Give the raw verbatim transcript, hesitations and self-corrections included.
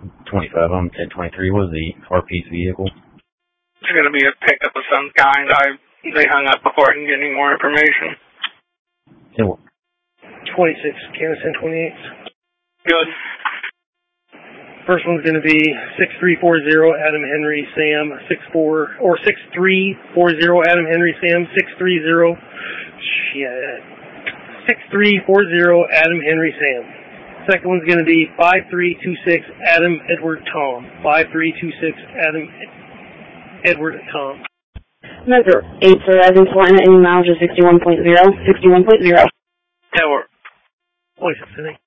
twenty-five on ten twenty-three. What was the R P's vehicle? It's going to be a pickup of some kind. I They hung up before I can get any more information. twenty-six, Kansas ten twenty-eight. Good. First one's going to be six three four zero Adam Henry Sam six four or six three four zero Adam Henry Sam six three zero shit six three four zero Adam Henry Sam. Second one's going to be five three two six Adam Edward Tom five three two six Adam Edward Tom. Metro eight Verizon Salina, any mileage is sixty-one point zero sixty-one point zero. Tower. twenty-six, I think.